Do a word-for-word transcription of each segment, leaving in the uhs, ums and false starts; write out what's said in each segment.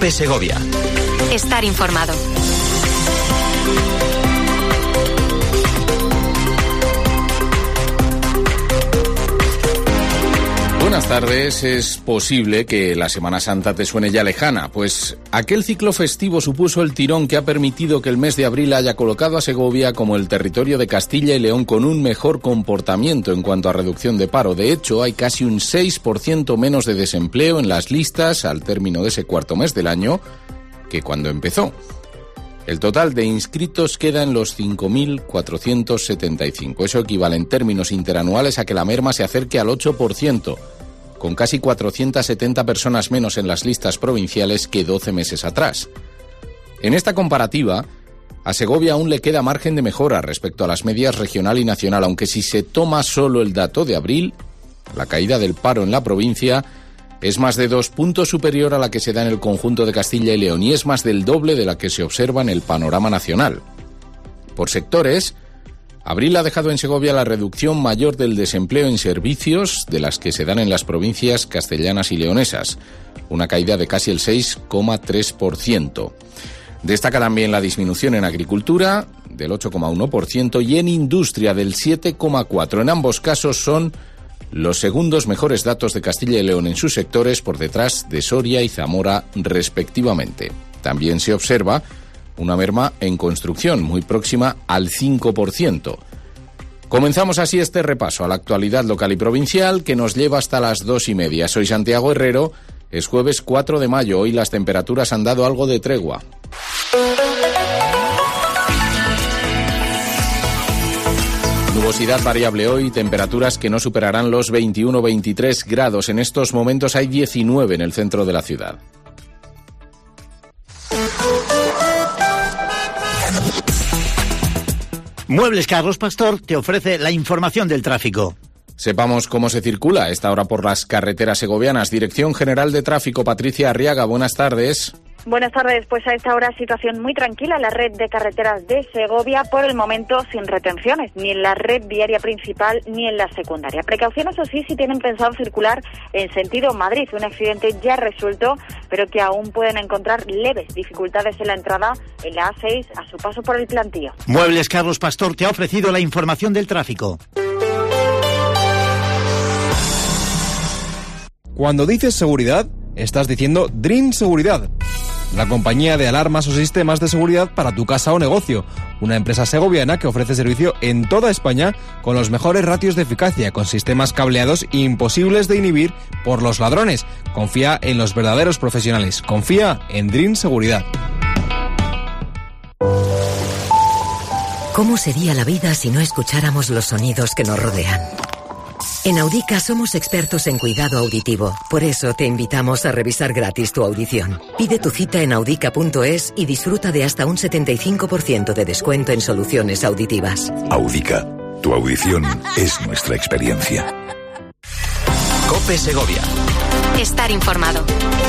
COPE Segovia. Estar informado. Buenas tardes. Es posible que la Semana Santa te suene ya lejana, pues aquel ciclo festivo supuso el tirón que ha permitido que el mes de abril haya colocado a Segovia como el territorio de Castilla y León con un mejor comportamiento en cuanto a reducción de paro. De hecho, hay casi un seis por ciento menos de desempleo en las listas al término de ese cuarto mes del año que cuando empezó. El total de inscritos queda en los cinco mil cuatrocientos setenta y cinco. Eso equivale en términos interanuales a que la merma se acerque al ocho por ciento, con casi cuatrocientas setenta personas menos en las listas provinciales que doce meses atrás. En esta comparativa, a Segovia aún le queda margen de mejora respecto a las medias regional y nacional, aunque si se toma solo el dato de abril, la caída del paro en la provincia es más de dos puntos superior a la que se da en el conjunto de Castilla y León y es más del doble de la que se observa en el panorama nacional. Por sectores, abril ha dejado en Segovia la reducción mayor del desempleo en servicios de las que se dan en las provincias castellanas y leonesas, una caída de casi el seis coma tres por ciento. Destaca también la disminución en agricultura del ocho coma uno por ciento y en industria del siete coma cuatro por ciento. En ambos casos son los segundos mejores datos de Castilla y León en sus sectores, por detrás de Soria y Zamora respectivamente. También se observa una merma en construcción, muy próxima al cinco por ciento. Comenzamos así este repaso a la actualidad local y provincial que nos lleva hasta las dos y media. Soy Santiago Herrero, es jueves cuatro de mayo, hoy las temperaturas han dado algo de tregua. Nubosidad variable hoy, temperaturas que no superarán los veintiuno a veintitrés grados. En estos momentos hay diecinueve en el centro de la ciudad. Muebles Carlos Pastor te ofrece la información del tráfico. Sepamos cómo se circula a esta hora por las carreteras segovianas. Dirección General de Tráfico, Patricia Arriaga, buenas tardes. Buenas tardes, pues a esta hora situación muy tranquila en la red de carreteras de Segovia, por el momento sin retenciones, ni en la red viaria principal ni en la secundaria. Precaución, eso sí, si tienen pensado circular en sentido Madrid, un accidente ya resuelto, pero que aún pueden encontrar leves dificultades en la entrada en la A seis a su paso por el Plantío. Muebles Carlos Pastor te ha ofrecido la información del tráfico. Cuando dices seguridad, estás diciendo Dream Seguridad, la compañía de alarmas o sistemas de seguridad para tu casa o negocio. Una empresa segoviana que ofrece servicio en toda España con los mejores ratios de eficacia, con sistemas cableados imposibles de inhibir por los ladrones. Confía en los verdaderos profesionales. Confía en Dream Seguridad. ¿Cómo sería la vida si no escucháramos los sonidos que nos rodean? En Audica somos expertos en cuidado auditivo. Por eso te invitamos a revisar gratis tu audición. Pide tu cita en audica punto es y disfruta de hasta un setenta y cinco por ciento de descuento en soluciones auditivas. Audica, tu audición es nuestra experiencia. COPE Segovia. Estar informado.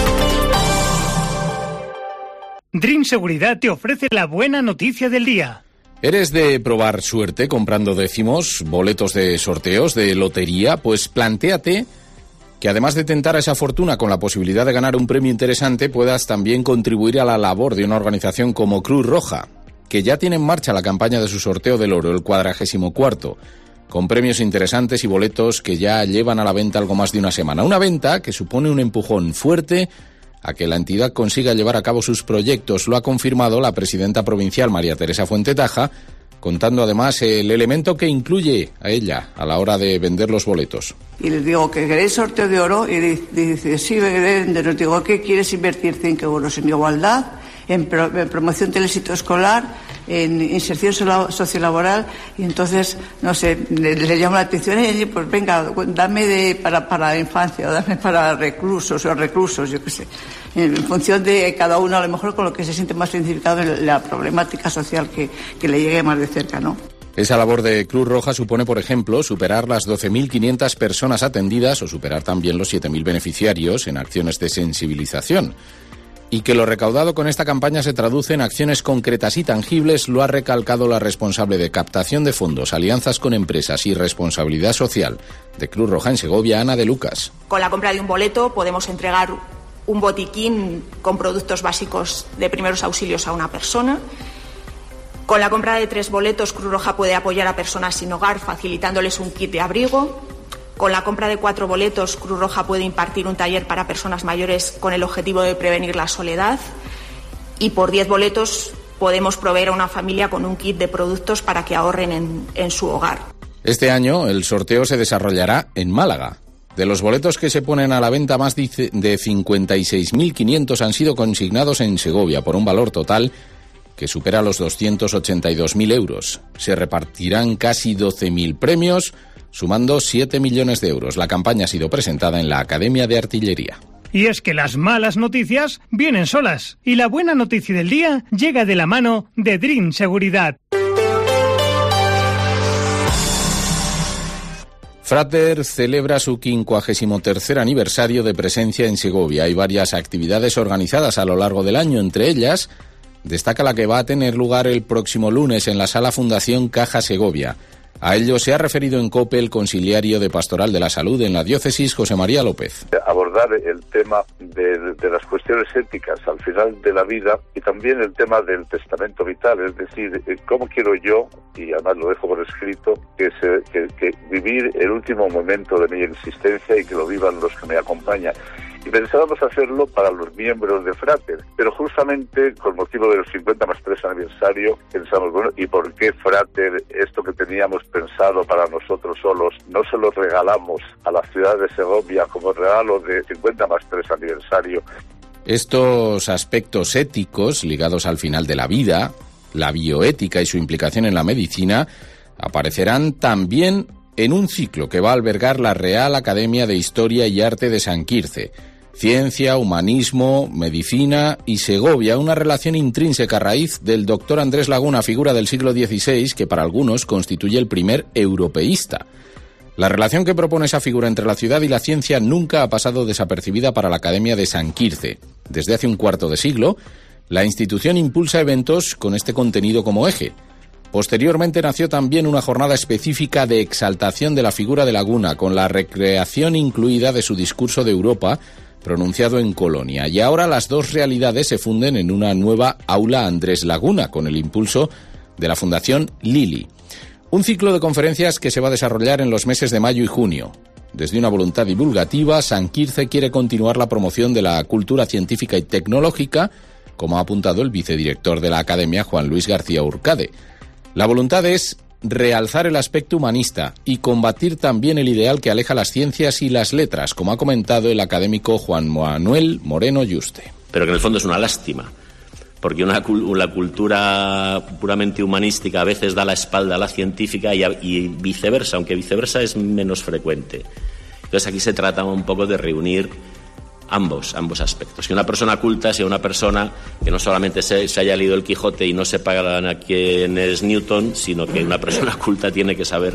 Dream Seguridad te ofrece la buena noticia del día. ¿Eres de probar suerte comprando décimos, boletos de sorteos, de lotería? Pues plantéate que además de tentar a esa fortuna con la posibilidad de ganar un premio interesante, puedas también contribuir a la labor de una organización como Cruz Roja, que ya tiene en marcha la campaña de su sorteo del oro, el cuadragésimo cuarto, con premios interesantes y boletos que ya llevan a la venta algo más de una semana. Una venta que supone un empujón fuerte a que la entidad consiga llevar a cabo sus proyectos. Lo ha confirmado la presidenta provincial María Teresa Fuentetaja, contando además el elemento que incluye a ella a la hora de vender los boletos. Y les digo que queréis sorteo de oro y dice, sí, les digo, ¿qué quieres invertir? cinco euros en igualdad, en, pro, en promoción del éxito escolar, en inserción sociolaboral, y entonces, no sé, le, le llama la atención y pues venga, dame de, para, para la infancia, o dame para reclusos o reclusos, yo qué sé, en función de cada uno, a lo mejor con lo que se siente más identificado en la problemática social que, que le llegue más de cerca, ¿no? Esa labor de Cruz Roja supone, por ejemplo, superar las doce mil quinientas personas atendidas o superar también los siete mil beneficiarios en acciones de sensibilización. Y que lo recaudado con esta campaña se traduce en acciones concretas y tangibles, lo ha recalcado la responsable de captación de fondos, alianzas con empresas y responsabilidad social de Cruz Roja en Segovia, Ana de Lucas. Con la compra de un boleto podemos entregar un botiquín con productos básicos de primeros auxilios a una persona. Con la compra de tres boletos, Cruz Roja puede apoyar a personas sin hogar, facilitándoles un kit de abrigo. Con la compra de cuatro boletos, Cruz Roja puede impartir un taller para personas mayores con el objetivo de prevenir la soledad. Y por diez boletos podemos proveer a una familia con un kit de productos para que ahorren en, en su hogar. Este año el sorteo se desarrollará en Málaga. De los boletos que se ponen a la venta, más de cincuenta y seis mil quinientos han sido consignados en Segovia por un valor total que supera los doscientos ochenta y dos mil euros. Se repartirán casi doce mil premios, sumando siete millones de euros. La campaña ha sido presentada en la Academia de Artillería. Y es que las malas noticias vienen solas y la buena noticia del día llega de la mano de Dream Seguridad. Frater celebra su quincuagésimo tercer aniversario de presencia en Segovia. Hay varias actividades organizadas a lo largo del año, entre ellas destaca la que va a tener lugar el próximo lunes en la Sala Fundación Caja Segovia. A ello se ha referido en COPE el consiliario de Pastoral de la Salud en la diócesis, José María López. Abordar el tema de, de las cuestiones éticas al final de la vida y también el tema del testamento vital, es decir, cómo quiero yo, y además lo dejo por escrito, que, se, que, que vivir el último momento de mi existencia y que lo vivan los que me acompañan. Y pensábamos hacerlo para los miembros de Frater, pero justamente con motivo de los cincuenta más tres aniversario pensamos, bueno, ¿y por qué Frater, esto que teníamos pensado para nosotros solos, no se lo regalamos a la ciudad de Segovia como regalo de cincuenta más tres aniversario? Estos aspectos éticos ligados al final de la vida, la bioética y su implicación en la medicina, aparecerán también en un ciclo que va a albergar la Real Academia de Historia y Arte de San Quirce. Ciencia, humanismo, medicina y Segovia, una relación intrínseca a raíz del doctor Andrés Laguna, figura del siglo dieciséis que para algunos constituye el primer europeísta. La relación que propone esa figura entre la ciudad y la ciencia nunca ha pasado desapercibida para la Academia de San Quirce. Desde hace un cuarto de siglo, la institución impulsa eventos con este contenido como eje. Posteriormente nació también una jornada específica de exaltación de la figura de Laguna, con la recreación incluida de su discurso de Europa, pronunciado en Colonia. Y ahora las dos realidades se funden en una nueva aula Andrés Laguna, con el impulso de la Fundación Lili. Un ciclo de conferencias que se va a desarrollar en los meses de mayo y junio. Desde una voluntad divulgativa, San Quirce quiere continuar la promoción de la cultura científica y tecnológica, como ha apuntado el vicedirector de la Academia, Juan Luis García Urcade. La voluntad es realzar el aspecto humanista y combatir también el ideal que aleja las ciencias y las letras, como ha comentado el académico Juan Manuel Moreno Yuste. Pero que en el fondo es una lástima, porque una, una cultura puramente humanística a veces da la espalda a la científica y, a, y viceversa, aunque viceversa es menos frecuente. Entonces aquí se trata un poco de reunir ambos, ambos aspectos. Que una persona culta sea una persona que no solamente se, se haya leído el Quijote y no sepa quién es Newton, sino que una persona culta tiene que saber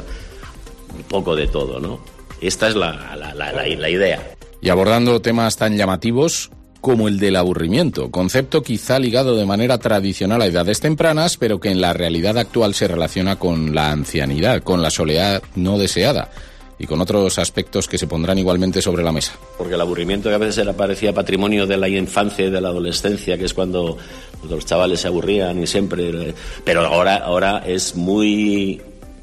un poco de todo, ¿no? Esta es la, la, la, la, la idea. Y abordando temas tan llamativos como el del aburrimiento, concepto quizá ligado de manera tradicional a edades tempranas, pero que en la realidad actual se relaciona con la ancianidad, con la soledad no deseada, y con otros aspectos que se pondrán igualmente sobre la mesa. Porque el aburrimiento, que a veces era parecía patrimonio de la infancia y de la adolescencia, que es cuando los chavales se aburrían y siempre... Pero ahora, ahora es muy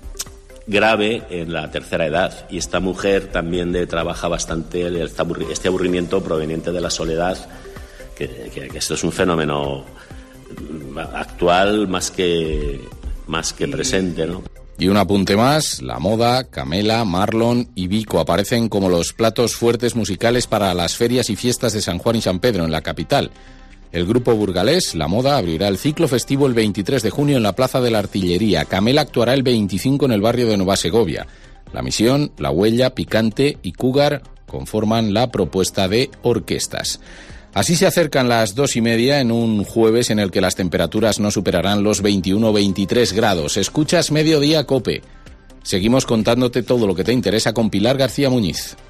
grave en la tercera edad, y esta mujer también de, trabaja bastante este aburrimiento proveniente de la soledad, que, que, que esto es un fenómeno actual más que, más que presente, ¿no? Y un apunte más, la moda, Camela, Marlon y Vico aparecen como los platos fuertes musicales para las ferias y fiestas de San Juan y San Pedro en la capital. El grupo burgalés, La Moda, abrirá el ciclo festivo el veintitrés de junio en la Plaza de la Artillería. Camela actuará el veinticinco en el barrio de Nueva Segovia. La Misión, La Huella, Picante y Cougar conforman la propuesta de orquestas. Así se acercan las dos y media en un jueves en el que las temperaturas no superarán los veintiuno o veintitrés grados. Escuchas Mediodía COPE. Seguimos contándote todo lo que te interesa con Pilar García Muñiz.